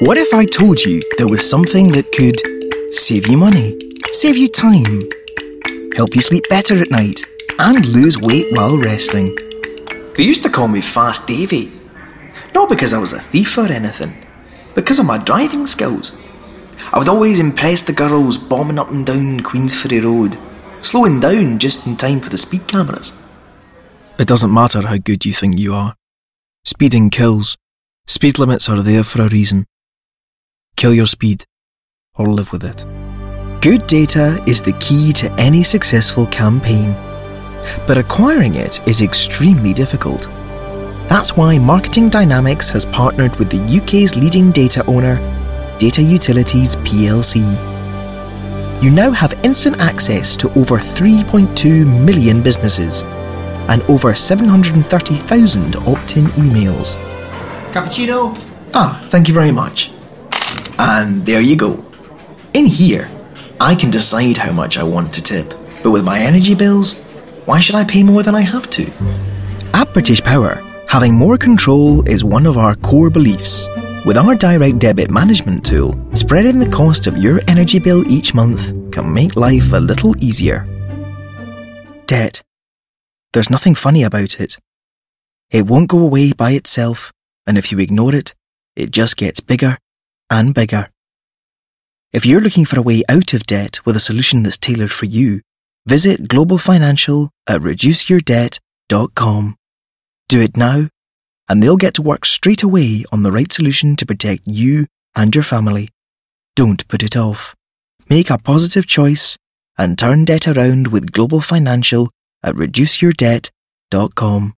What if I told you there was something that could save you money, save you time, help you sleep better at night, and lose weight while resting? They used to call me Fast Davy. Not because I was a thief or anything, because of my driving skills. I would always impress the girls bombing up and down Queensferry Road, slowing down just in time for the speed cameras. It doesn't matter how good you think you are. Speeding kills. Speed limits are there for a reason. Kill your speed, or live with it. Good data is the key to any successful campaign, but acquiring it is extremely difficult. That's why Marketing Dynamics has partnered with the UK's leading data owner, Data Utilities plc. You now have instant access to over 3.2 million businesses and over 730,000 opt-in emails. Cappuccino? Thank you very much. And there you go. In here, I can decide how much I want to tip, but with my energy bills, why should I pay more than I have to? At British Power, having more control is one of our core beliefs. With our direct debit management tool, spreading the cost of your energy bill each month can make life a little easier. Debt. There's nothing funny about it. It won't go away by itself, and if you ignore it, it just gets bigger and bigger. If you're looking for a way out of debt with a solution that's tailored for you, visit Global Financial at reduceyourdebt.com. Do it now, and they'll get to work straight away on the right solution to protect you and your family. Don't put it off. Make a positive choice and turn debt around with Global Financial at reduceyourdebt.com.